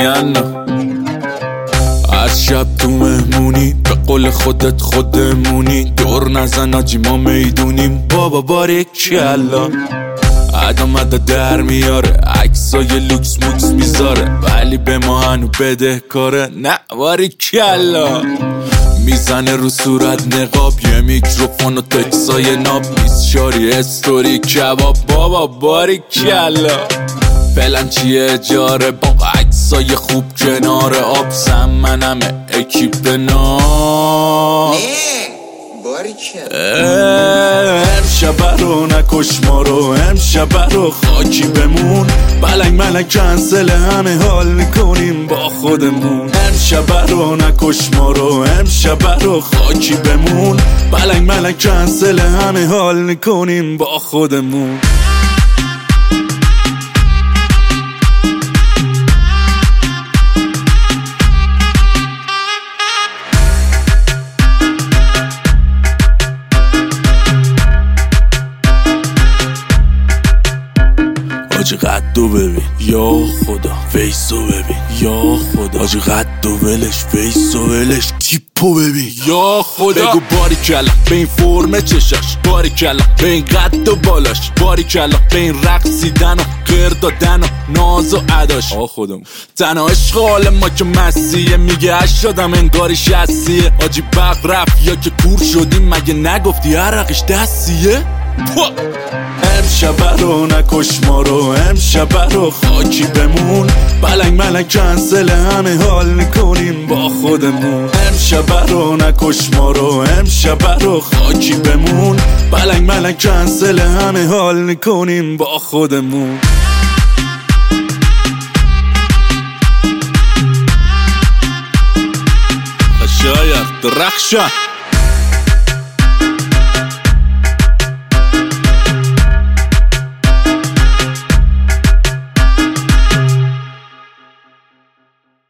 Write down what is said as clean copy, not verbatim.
دیانا از شب تو مهمونی به قول خودت خودمونی دور نزن آجی ما میدونیم بابا باریکلا عدم در میاره عکسای لوکس موکس میذاره ولی به ما هنو بده کاره نه باریکلا میزنه رو صورت نقاب یه میکروفون و تکسای ناب میز شاری استوری کباب بابا باریکلا فعلا چیه اجاره با عکسای خوب کنار آب منمه اکیپ نام امشب رو نکش ما رو امشب رو خاکی بمون بلنگ ملنگ کنسل همه حال میکنیم با خودمون امشب رو نکش ما رو امشب رو خاکی بمون بلنگ ملنگ کنسل همه حال میکنیم با خودمون آجی قدو ببین یا خدا فیسو ببین یا خدا آجی قدو ولش فیسو ولش تیپو ببین یا خدا بگو باریکلا به این فرمه چشاش باریکلا به این قد و بالاش باریکلا به این رقصیدن و غیر دادن و ناز و عداش خودم تنها عشق حال ما که مسیحه میگه اش شدم انگاری شسیه آجی بق رفت یا که کور شدیم مگه نگفتی عرقش دستیه امشب رو نکش ما رو امشب رو خاکی بمون بلنگ ملنگ کنسل همه حال میکنیم با خودمون امشب رو نکش ما رو امشب رو خاکی بمون بلنگ ملنگ کنسل همه حال میکنیم با خودمون شاید درخشان